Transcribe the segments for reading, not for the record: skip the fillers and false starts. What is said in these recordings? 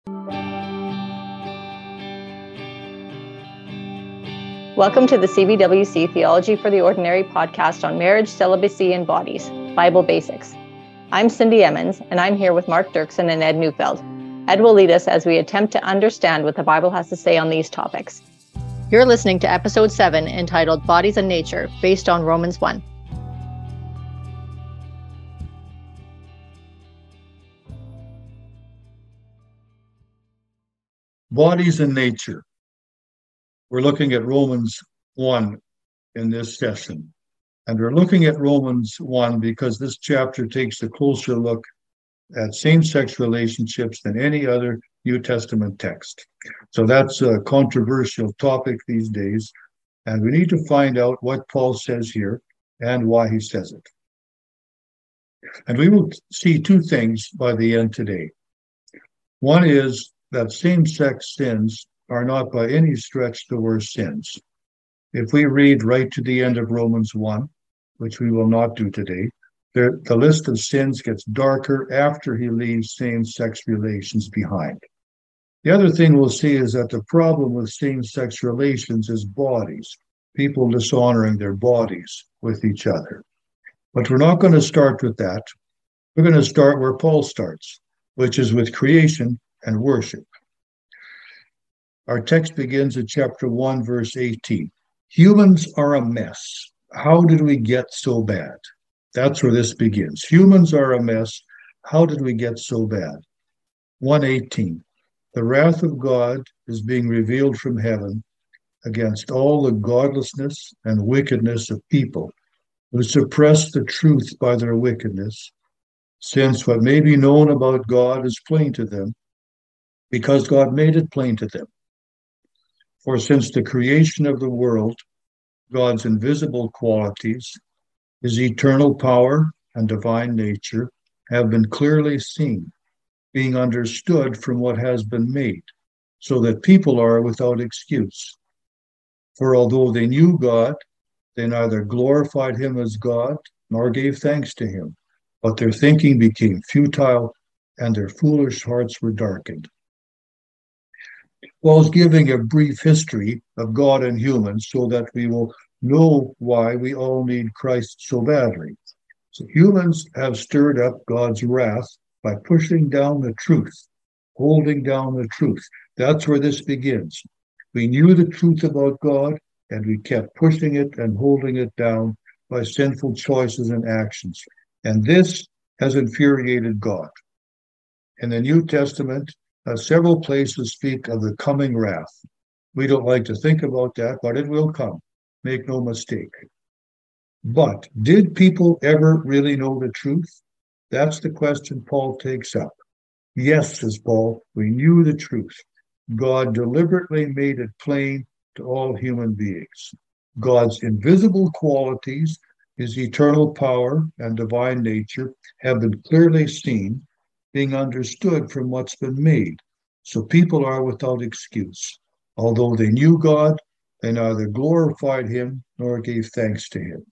Welcome to the CBWC Theology for the Ordinary podcast on marriage, celibacy, and bodies, Bible Basics. I'm Cindy Emmons, and I'm here with Mark Dirksen and Ed Neufeld. Ed will lead us as we attempt to understand what the Bible has to say on these topics. You're listening to episode 7, entitled Bodies and Nature, based on Romans 1. Bodies and nature. We're looking at Romans 1 in this session. And we're looking at Romans 1 because this chapter takes a closer look at same-sex relationships than any other New Testament text. So that's a controversial topic these days. And we need to find out what Paul says here and why he says it. And we will see two things by the end today. One is that same-sex sins are not by any stretch the worst sins. If we read right to the end of Romans 1, which we will not do today, the list of sins gets darker after he leaves same-sex relations behind. The other thing we'll see is that the problem with same-sex relations is bodies, people dishonoring their bodies with each other. But we're not going to start with that. We're going to start where Paul starts, which is with creation and worship. Our text begins at chapter 1, verse 18. Humans are a mess. How did we get so bad? That's where this begins. Humans are a mess. How did we get so bad? 1:18. The wrath of God is being revealed from heaven against all the godlessness and wickedness of people who suppress the truth by their wickedness, since what may be known about God is plain to them, because God made it plain to them. For since the creation of the world, God's invisible qualities, his eternal power and divine nature, have been clearly seen, being understood from what has been made, so that people are without excuse. For although they knew God, they neither glorified him as God nor gave thanks to him, but their thinking became futile and their foolish hearts were darkened. Paul's giving a brief history of God and humans so that we will know why we all need Christ so badly. So humans have stirred up God's wrath by pushing down the truth, holding down the truth. That's where this begins. We knew the truth about God, and we kept pushing it and holding it down by sinful choices and actions. And this has infuriated God. In the New Testament, several places speak of the coming wrath. We don't like to think about that, but it will come. Make no mistake. But did people ever really know the truth? That's the question Paul takes up. Yes, says Paul, we knew the truth. God deliberately made it plain to all human beings. God's invisible qualities, his eternal power and divine nature, have been clearly seen, being understood from what's been made. So people are without excuse. Although they knew God, they neither glorified him nor gave thanks to him.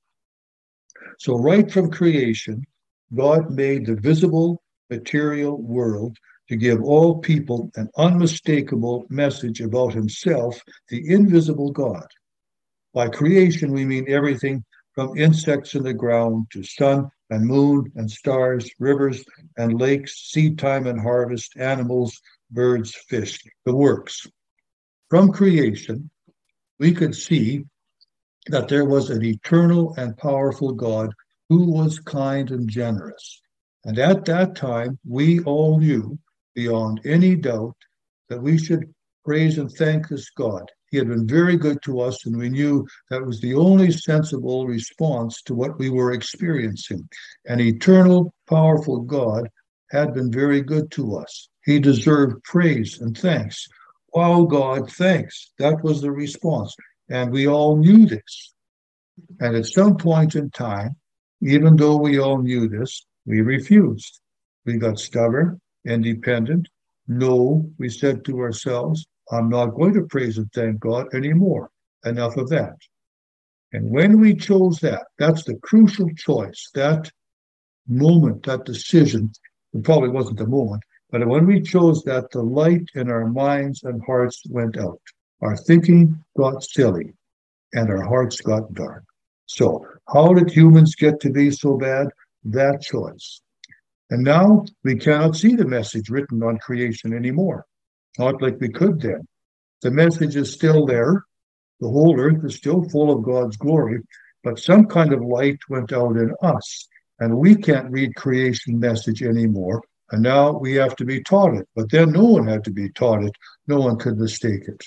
So right from creation, God made the visible material world to give all people an unmistakable message about himself, the invisible God. By creation, we mean everything from insects in the ground to sun and moon and stars, rivers and lakes, seed time and harvest, animals, birds, fish, the works. From creation, we could see that there was an eternal and powerful God who was kind and generous. And at that time, we all knew beyond any doubt that we should praise and thank this God. He had been very good to us, and we knew that was the only sensible response to what we were experiencing. An eternal, powerful God had been very good to us. He deserved praise and thanks. Oh, God, thanks. That was the response. And we all knew this. And at some point in time, even though we all knew this, we refused. We got stubborn, independent. No, we said to ourselves, I'm not going to praise and thank God anymore. Enough of that. And when we chose that, that's the crucial choice, that moment, that decision, it probably wasn't the moment, But when we chose that, the light in our minds and hearts went out. Our thinking got silly and our hearts got dark. So, how did humans get to be so bad? That choice. And now we cannot see the message written on creation anymore. Not like we could then. The message is still there. The whole earth is still full of God's glory, but some kind of light went out in us, and we can't read creation message anymore. And now we have to be taught it. But then no one had to be taught it. No one could mistake it.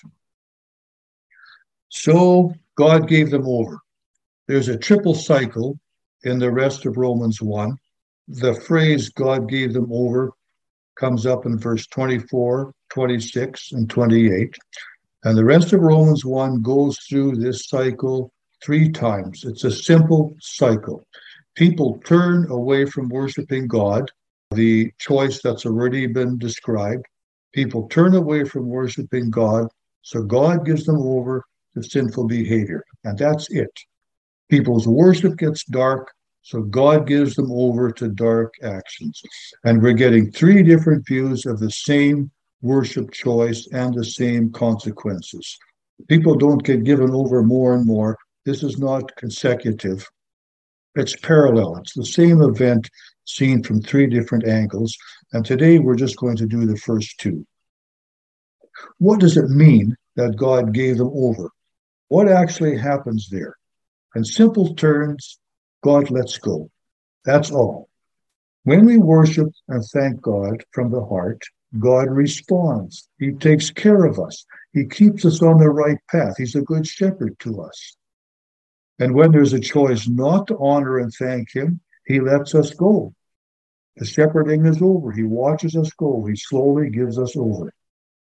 So God gave them over. There's a triple cycle in the rest of Romans 1. The phrase God gave them over comes up in verse 24, 26, and 28. And the rest of Romans 1 goes through this cycle 3 times. It's a simple cycle. People turn away from worshiping God, the choice that's already been described. People turn away from worshiping God, so God gives them over to sinful behavior. And that's it. People's worship gets dark, so God gives them over to dark actions. And we're getting 3 different views of the same worship choice and the same consequences. People don't get given over more and more. This is not consecutive. It's parallel. It's the same event seen from 3 different angles. And today we're just going to do the first 2. What does it mean that God gave them over? What actually happens there? In simple terms, God lets go. That's all. When we worship and thank God from the heart, God responds. He takes care of us. He keeps us on the right path. He's a good shepherd to us. And when there's a choice not to honor and thank him, he lets us go. The shepherding is over. He watches us go. He slowly gives us over.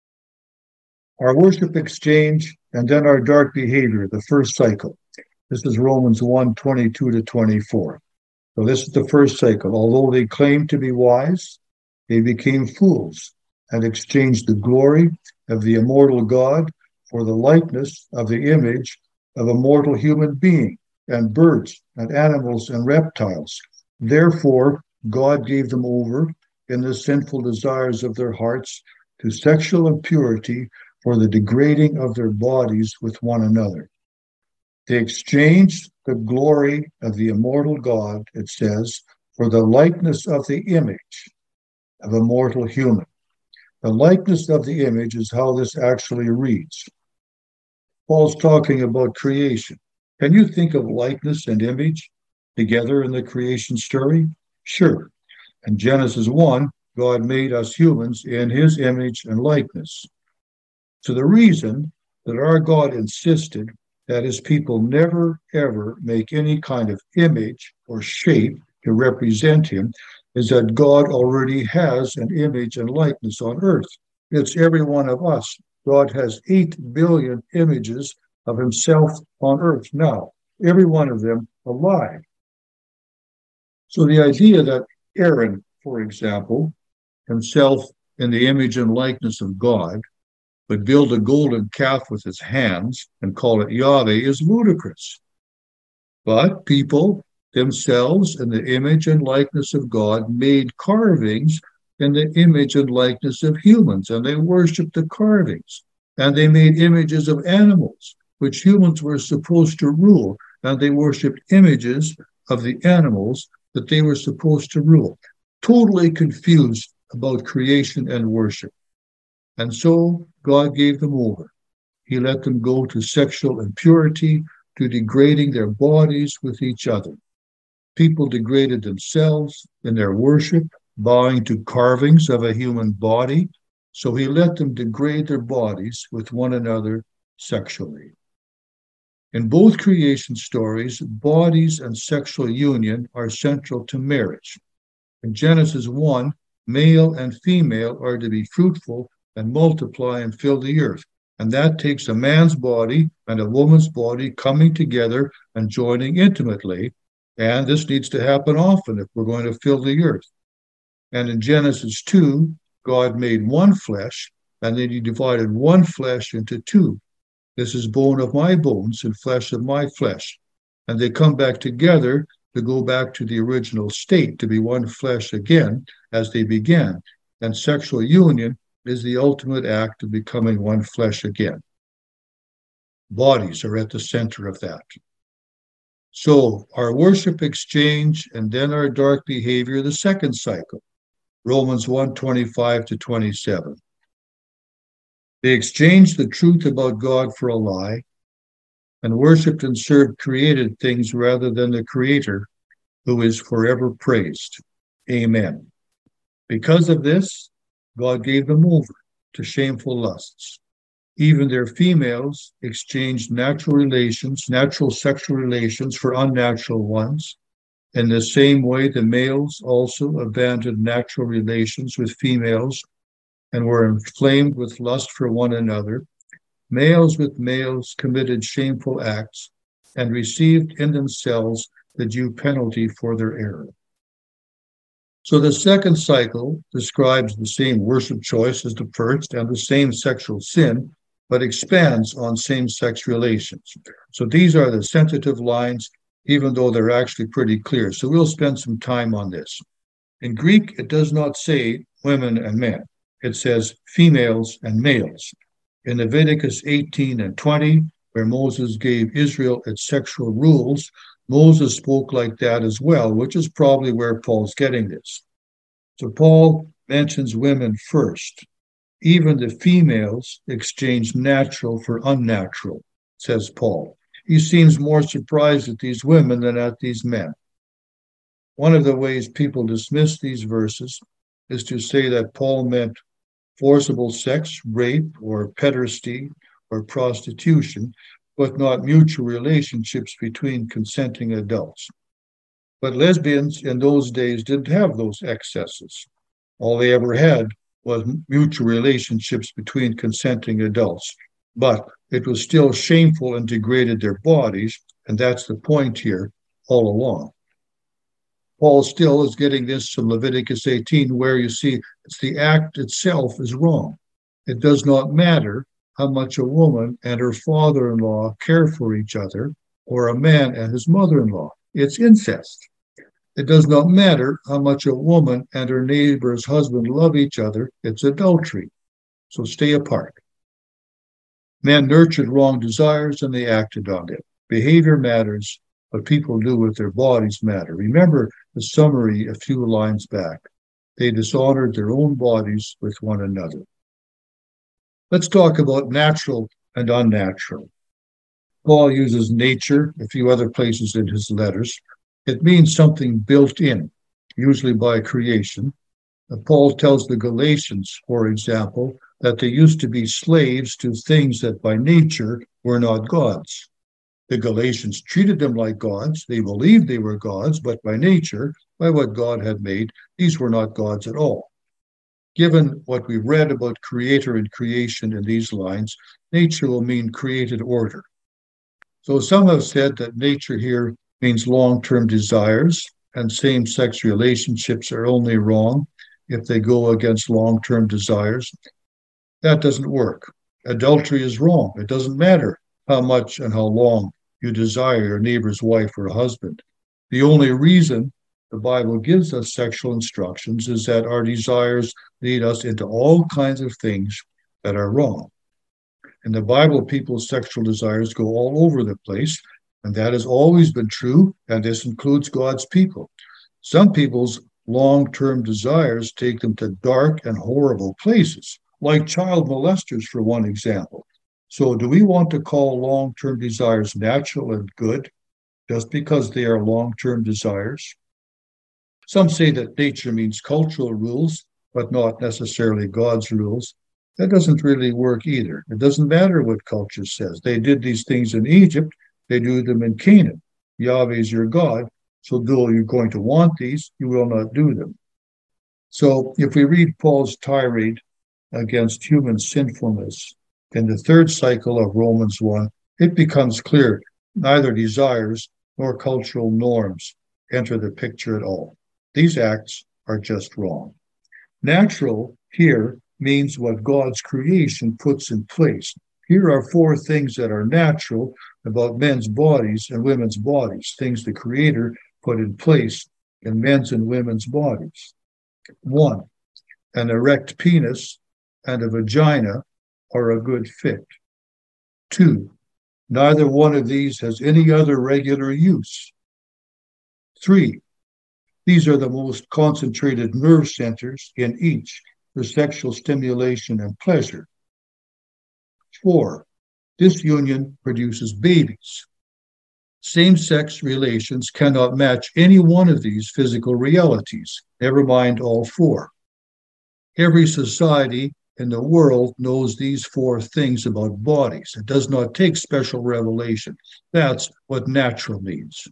Our worship exchange and then our dark behavior, the first cycle. This is Romans 1, 22 to 24. So this is the first cycle. Although they claimed to be wise, they became fools and exchanged the glory of the immortal God for the likeness of the image of a mortal human being and birds and animals and reptiles. Therefore, God gave them over in the sinful desires of their hearts to sexual impurity for the degrading of their bodies with one another. They exchanged the glory of the immortal God, it says, for the likeness of the image of a mortal human. The likeness of the image is how this actually reads. Paul's talking about creation. Can you think of likeness and image together in the creation story? Sure. In Genesis 1, God made us humans in his image and likeness. So the reason that our God insisted that his people never, ever make any kind of image or shape to represent him is that God already has an image and likeness on earth. It's every one of us. God has 8 billion images of himself on earth now, every one of them alive. So the idea that Aaron, for example, himself in the image and likeness of God, would build a golden calf with his hands and call it Yahweh is ludicrous. But people themselves in the image and likeness of God made carvings in the image and likeness of humans, and they worshiped the carvings. And they made images of animals, which humans were supposed to rule, and they worshiped images of the animals that they were supposed to rule. Totally confused about creation and worship. And so God gave them over. He let them go to sexual impurity, to degrading their bodies with each other. People degraded themselves in their worship, bowing to carvings of a human body. So he let them degrade their bodies with one another sexually. In both creation stories, bodies and sexual union are central to marriage. In Genesis 1, male and female are to be fruitful and multiply and fill the earth. And that takes a man's body and a woman's body coming together and joining intimately. And this needs to happen often if we're going to fill the earth. And in Genesis 2, God made one flesh, and then he divided one flesh into 2. This is bone of my bones and flesh of my flesh. And they come back together to go back to the original state, to be one flesh again as they began. and sexual union is the ultimate act of becoming one flesh again. Bodies are at the center of that. So our worship exchange and then our dark behavior, the second cycle, Romans 1:25 to 27. They exchanged the truth about God for a lie and worshiped and served created things rather than the Creator, who is forever praised. Amen. Because of this, God gave them over to shameful lusts. Even their females exchanged natural sexual relations for unnatural ones. In the same way, the males also abandoned natural relations with females and were inflamed with lust for one another. Males with males committed shameful acts and received in themselves the due penalty for their error. So the second cycle describes the same worship choice as the first and the same sexual sin, but expands on same-sex relations. So these are the sensitive lines, even though they're actually pretty clear. So we'll spend some time on this. In Greek, it does not say women and men. It says females and males. In Leviticus 18 and 20, where Moses gave Israel its sexual rules, Moses spoke like that as well, which is probably where Paul's getting this. So Paul mentions women first. Even the females exchange natural for unnatural, says Paul. He seems more surprised at these women than at these men. One of the ways people dismiss these verses is to say that Paul meant forcible sex, rape, or pederasty, or prostitution, but not mutual relationships between consenting adults. But lesbians in those days didn't have those excesses. All they ever had was mutual relationships between consenting adults. But it was still shameful and degraded their bodies, and that's the point here all along. Paul still is getting this from Leviticus 18, where you see it's the act itself is wrong. It does not matter how much a woman and her father-in-law care for each other, or a man and his mother-in-law. It's incest. It does not matter how much a woman and her neighbor's husband love each other. It's adultery. So stay apart. Men nurtured wrong desires and they acted on it. Behavior matters. What people do with their bodies matter. Remember the summary a few lines back. They dishonored their own bodies with one another. Let's talk about natural and unnatural. Paul uses nature a few other places in his letters. It means something built in, usually by creation. Paul tells the Galatians, for example, that they used to be slaves to things that by nature were not gods. The Galatians treated them like gods. They believed they were gods, but by nature, by what God had made, these were not gods at all. Given what we read about creator and creation in these lines, nature will mean created order. So some have said that nature here means long-term desires, and same-sex relationships are only wrong if they go against long-term desires. That doesn't work. Adultery is wrong. It doesn't matter how much and how long you desire your neighbor's wife or husband. The only reason the Bible gives us sexual instructions is that our desires lead us into all kinds of things that are wrong. In the Bible, people's sexual desires go all over the place, and that has always been true, and this includes God's people. Some people's long-term desires take them to dark and horrible places, like child molesters, for one example. So do we want to call long-term desires natural and good just because they are long-term desires? Some say that nature means cultural rules, but not necessarily God's rules. That doesn't really work either. It doesn't matter what culture says. They did these things in Egypt. They do them in Canaan. Yahweh is your God. So though you're going to want these, you will not do them. So if we read Paul's tirade against human sinfulness in the third cycle of Romans 1, it becomes clear neither desires nor cultural norms enter the picture at all. These acts are just wrong. Natural here means what God's creation puts in place. Here are four things that are natural about men's bodies and women's bodies, things the Creator put in place in men's and women's bodies. 1, an erect penis and a vagina are a good fit. 2, neither one of these has any other regular use. 3, these are the most concentrated nerve centers in each for sexual stimulation and pleasure. 4, this union produces babies. Same-sex relations cannot match any one of these physical realities, never mind all 4. Every society in the world knows these 4 things about bodies. It does not take special revelation. That's what natural means.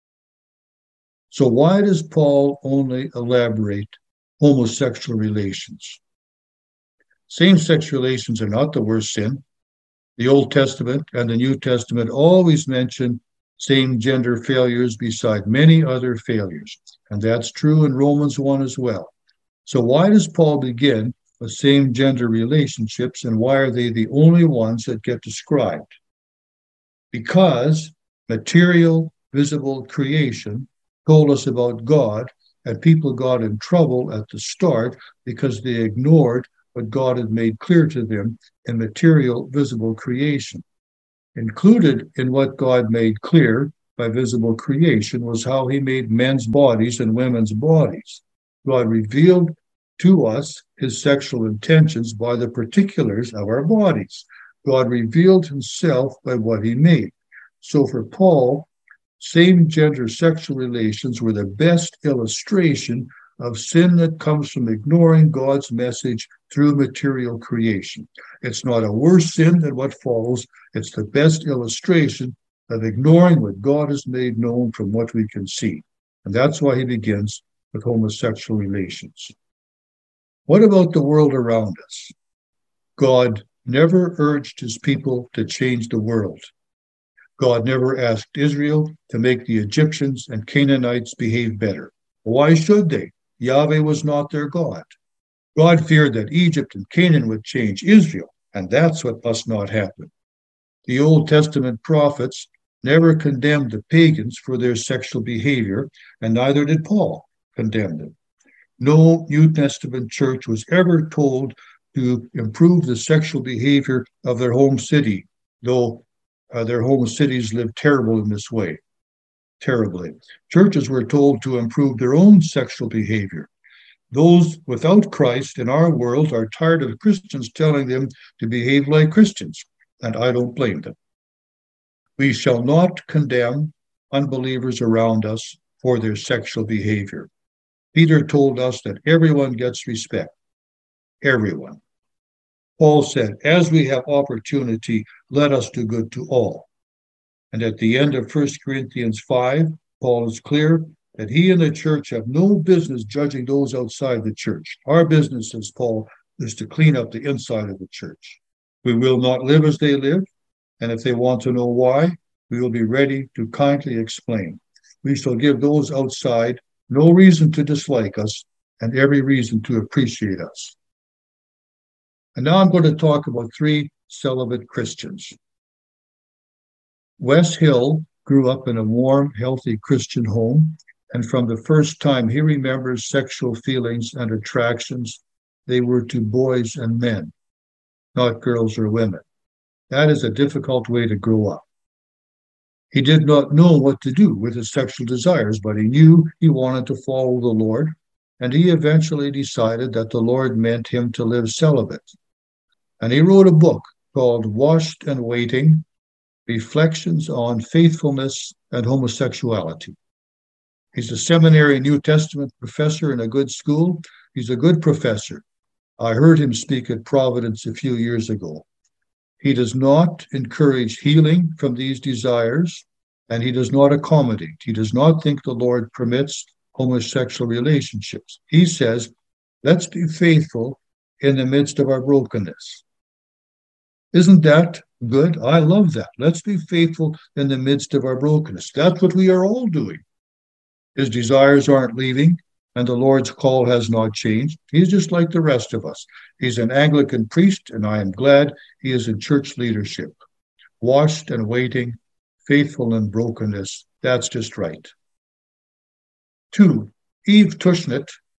So why does Paul only elaborate homosexual relations? Same-sex relations are not the worst sin. The Old Testament and the New Testament always mention same-gender failures beside many other failures. And that's true in Romans 1 as well. So why does Paul begin with same-gender relationships, and why are they the only ones that get described? Because material, visible creation told us about God, and people got in trouble at the start because they ignored what God had made clear to them in material, visible creation. Included in what God made clear by visible creation was how he made men's bodies and women's bodies. God revealed to us his sexual intentions by the particulars of our bodies. God revealed himself by what he made. So for Paul, same-gender sexual relations were the best illustration of sin that comes from ignoring God's message through material creation. It's not a worse sin than what follows. It's the best illustration of ignoring what God has made known from what we can see. And that's why he begins with homosexual relations. What about the world around us? God never urged his people to change the world. God never asked Israel to make the Egyptians and Canaanites behave better. Why should they? Yahweh was not their God. God feared that Egypt and Canaan would change Israel, and that's what must not happen. The Old Testament prophets never condemned the pagans for their sexual behavior, and neither did Paul condemn them. No New Testament church was ever told to improve the sexual behavior of their home city, though their home cities lived terrible in this way. Terribly. Churches were told to improve their own sexual behavior. Those without Christ in our world are tired of Christians telling them to behave like Christians, and I don't blame them. We shall not condemn unbelievers around us for their sexual behavior. Peter told us that everyone gets respect. Everyone. Paul said, as we have opportunity, let us do good to all. And at the end of 1 Corinthians 5, Paul is clear that he and the church have no business judging those outside the church. Our business, says Paul, is to clean up the inside of the church. We will not live as they live, and if they want to know why, we will be ready to kindly explain. We shall give those outside no reason to dislike us and every reason to appreciate us. And now I'm going to talk about 3 celibate Christians. Wes Hill grew up in a warm, healthy Christian home, and from the first time he remembers sexual feelings and attractions, they were to boys and men, not girls or women. That is a difficult way to grow up. He did not know what to do with his sexual desires, but he knew he wanted to follow the Lord, and he eventually decided that the Lord meant him to live celibate. And he wrote a book called Washed and Waiting, Reflections on Faithfulness and Homosexuality. He's a seminary New Testament professor in a good school. He's a good professor. I heard him speak at Providence a few years ago. He does not encourage healing from these desires, and he does not accommodate. He does not think the Lord permits homosexual relationships. He says, let's be faithful in the midst of our brokenness. Isn't that good? I love that. Let's be faithful in the midst of our brokenness. That's what we are all doing. His desires aren't leaving, and the Lord's call has not changed. He's just like the rest of us. He's an Anglican priest, and I am glad he is in church leadership. Washed and waiting, faithful in brokenness. That's just right. 2, Eve Tushnet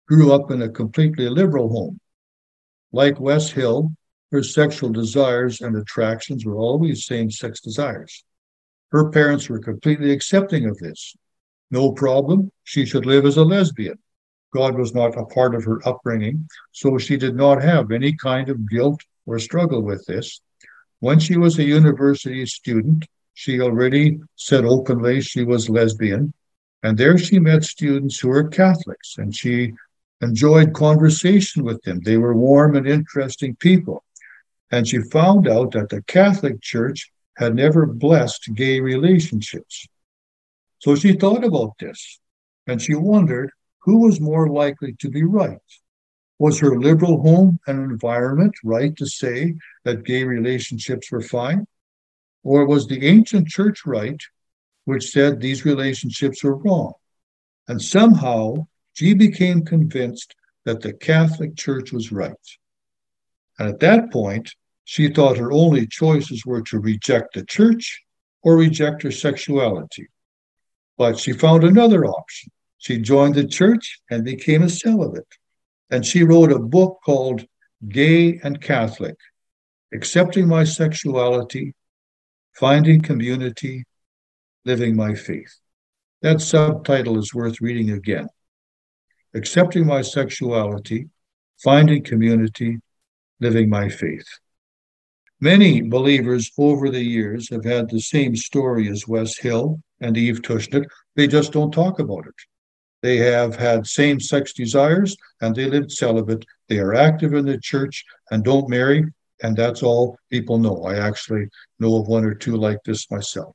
grew up in a completely liberal home. Like Wes Hill, her sexual desires and attractions were always same-sex desires. Her parents were completely accepting of this. No problem, she should live as a lesbian. God was not a part of her upbringing, so she did not have any kind of guilt or struggle with this. When she was a university student, she already said openly she was lesbian, and there she met students who were Catholics, and she enjoyed conversation with them. They were warm and interesting people. And she found out that the Catholic Church had never blessed gay relationships. So she thought about this, and she wondered who was more likely to be right. Was her liberal home and environment right to say that gay relationships were fine? Or was the ancient church right, which said these relationships were wrong? And somehow she became convinced that the Catholic Church was right. And at that point, she thought her only choices were to reject the church or reject her sexuality. But she found another option. She joined the church and became a celibate. And she wrote a book called Gay and Catholic, Accepting My Sexuality, Finding Community, Living My Faith. That subtitle is worth reading again. Accepting My Sexuality, Finding Community, Living My Faith. Many believers over the years have had the same story as Wes Hill and Eve Tushnet. They just don't talk about it. They have had same-sex desires and they lived celibate. They are active in the church and don't marry, and that's all people know. I actually know of one or two like this myself.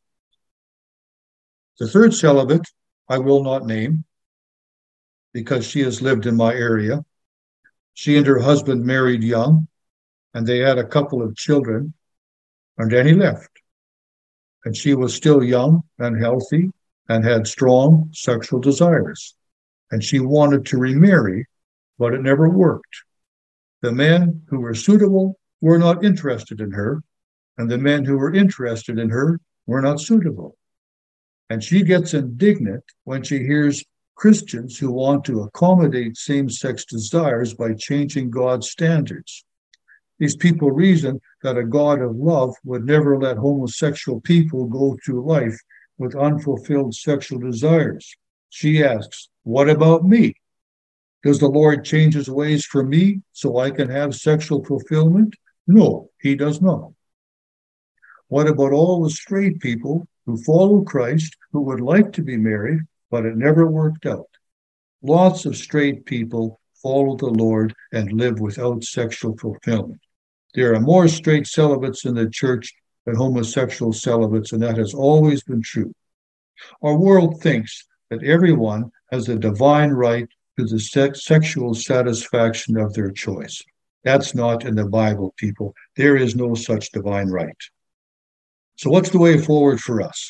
The third celibate I will not name because she has lived in my area. She and her husband married young, and they had a couple of children, and then he left. And she was still young and healthy and had strong sexual desires. And she wanted to remarry, but it never worked. The men who were suitable were not interested in her, and the men who were interested in her were not suitable. And she gets indignant when she hears Christians who want to accommodate same-sex desires by changing God's standards. These people reason that a God of love would never let homosexual people go through life with unfulfilled sexual desires. She asks, what about me? Does the Lord change his ways for me so I can have sexual fulfillment? No, he does not. What about all the straight people who follow Christ, who would like to be married, but it never worked out? Lots of straight people follow the Lord and live without sexual fulfillment. There are more straight celibates in the church than homosexual celibates, and that has always been true. Our world thinks that everyone has a divine right to the sexual satisfaction of their choice. That's not in the Bible, people. There is no such divine right. So what's the way forward for us?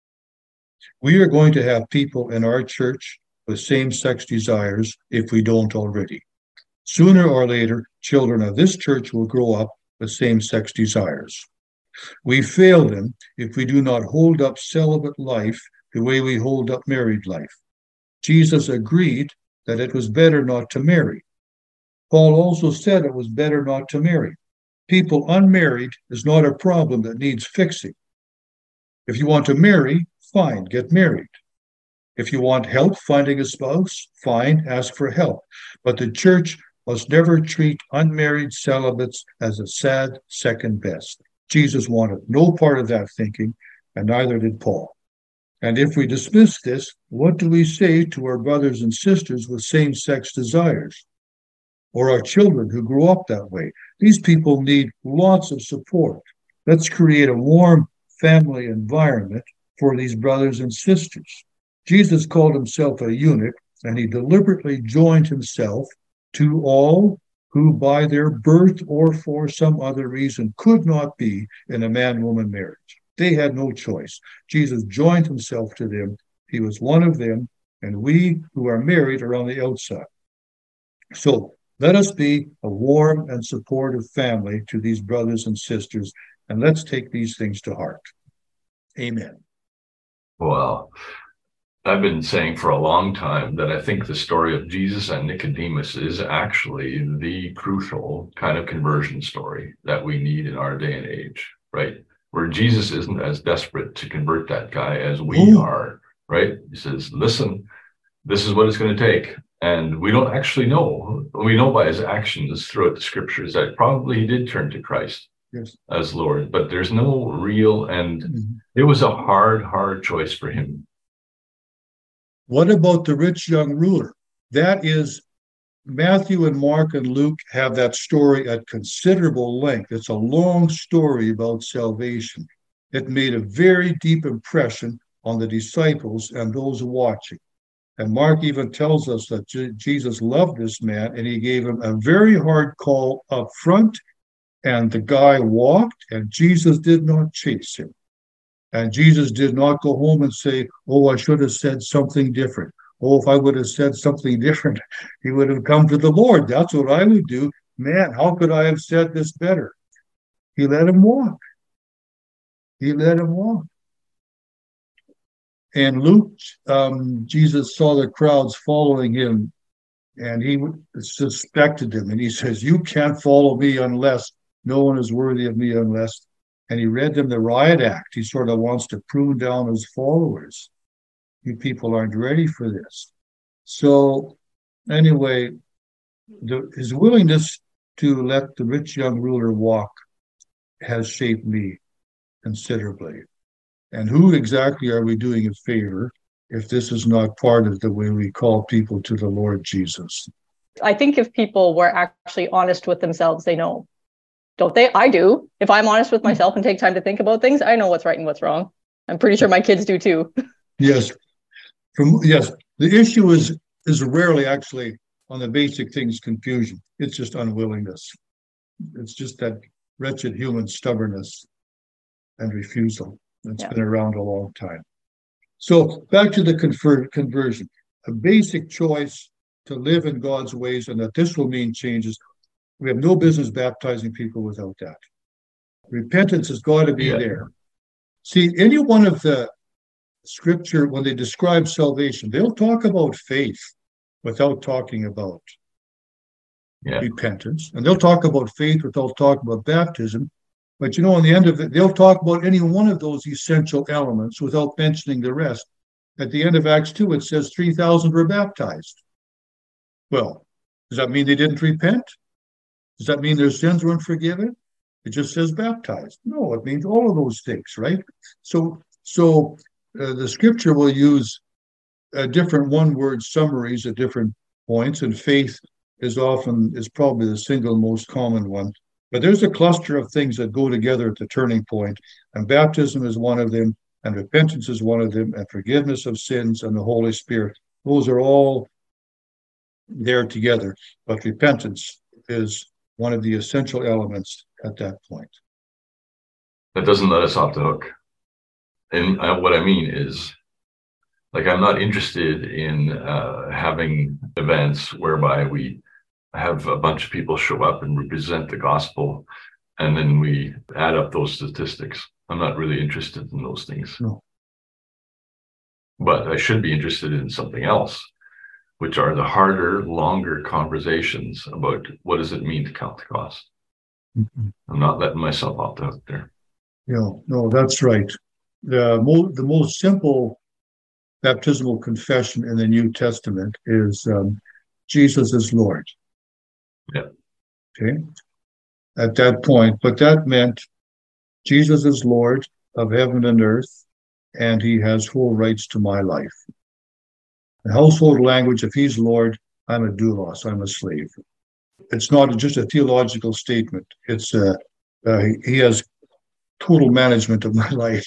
We are going to have people in our church with same-sex desires if we don't already. Sooner or later, children of this church will grow up with same-sex desires. We fail them if we do not hold up celibate life the way we hold up married life. Jesus agreed that it was better not to marry. Paul also said it was better not to marry. People unmarried is not a problem that needs fixing. If you want to marry, fine, get married. If you want help finding a spouse, fine, ask for help. But the church must never treat unmarried celibates as a sad second best. Jesus wanted no part of that thinking, and neither did Paul. And if we dismiss this, what do we say to our brothers and sisters with same-sex desires? Or our children who grew up that way? These people need lots of support. Let's create a warm family environment for these brothers and sisters. Jesus called himself a eunuch, and he deliberately joined himself to all who by their birth or for some other reason could not be in a man-woman marriage. They had no choice. Jesus joined himself to them. He was one of them, and we who are married are on the outside. So let us be a warm and supportive family to these brothers and sisters, and let's take these things to heart. Amen. Well, I've been saying for a long time that I think the story of Jesus and Nicodemus is actually the crucial kind of conversion story that we need in our day and age, right? Where Jesus isn't as desperate to convert that guy as we are, right? He says, listen, this is what it's going to take. And we don't actually know. We know by his actions throughout the scriptures that probably he did turn to Christ as Lord, but there's no real, and it was a hard choice for him. What about the rich young ruler? That is, Matthew and Mark and Luke have that story at considerable length. It's a long story about salvation. It made a very deep impression on the disciples and those watching. And Mark even tells us that Jesus loved this man, and he gave him a very hard call up front, and the guy walked, and Jesus did not chase him. And Jesus did not go home and say, oh, I should have said something different. Oh, if I would have said something different, he would have come to the Lord. That's what I would do. Man, how could I have said this better? He let him walk. He let him walk. And Luke, Jesus saw the crowds following him, and he suspected him. And he says, you can't follow me unless no one is worthy of me unless. And he read them the riot act. He sort of wants to prune down his followers. You people aren't ready for this. So anyway, his willingness to let the rich young ruler walk has shaped me considerably. And who exactly are we doing a favor if this is not part of the way we call people to the Lord Jesus? I think if people were actually honest with themselves, they know. Don't they? I do. If I'm honest with myself and take time to think about things, I know what's right and what's wrong. I'm pretty sure my kids do too. Yes. The issue is rarely actually on the basic things confusion. It's just unwillingness. It's just that wretched human stubbornness and refusal. It's been around a long time. So back to the conversion. A basic choice to live in God's ways, and that this will mean changes. We have no business baptizing people without that. Repentance has got to be there. See, any one of the scripture, when they describe salvation, they'll talk about faith without talking about repentance. And they'll talk about faith without talking about baptism. But in the end of it, they'll talk about any one of those essential elements without mentioning the rest. At the end of Acts 2, it says 3,000 were baptized. Well, does that mean they didn't repent? Does that mean their sins weren't forgiven? It just says baptized. No, it means all of those things, right? So the scripture will use different one-word summaries at different points, and faith is probably the single most common one. But there's a cluster of things that go together at the turning point, and baptism is one of them, and repentance is one of them, and forgiveness of sins and the Holy Spirit. Those are all there together, but repentance is one of the essential elements at that point. That doesn't let us off the hook. And what I mean is, I'm not interested in having events whereby we have a bunch of people show up and represent the gospel, and then we add up those statistics. I'm not really interested in those things. No. But I should be interested in something else, which are the harder, longer conversations about what does it mean to count the cost. Mm-hmm. I'm not letting myself off the hook there. No, that's right. The most simple baptismal confession in the New Testament is Jesus is Lord. Yeah. Okay. At that point, but that meant Jesus is Lord of heaven and earth, and he has full rights to my life. In household language, if he's Lord, I'm a doulos, I'm a slave. It's not just a theological statement. It's he has total management of my life.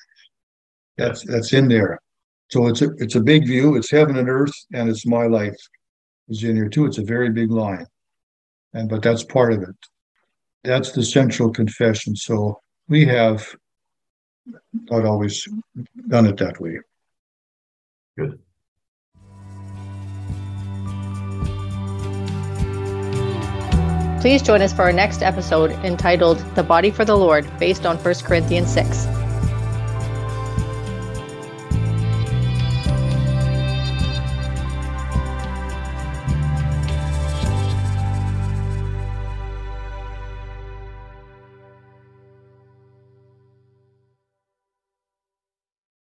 That's in there. So it's a big view. It's heaven and earth, and it's my life is in here too. It's a very big line, but that's part of it. That's the central confession. So we have not always done it that way. Good. Please join us for our next episode entitled The Body for the Lord, based on 1 Corinthians 6.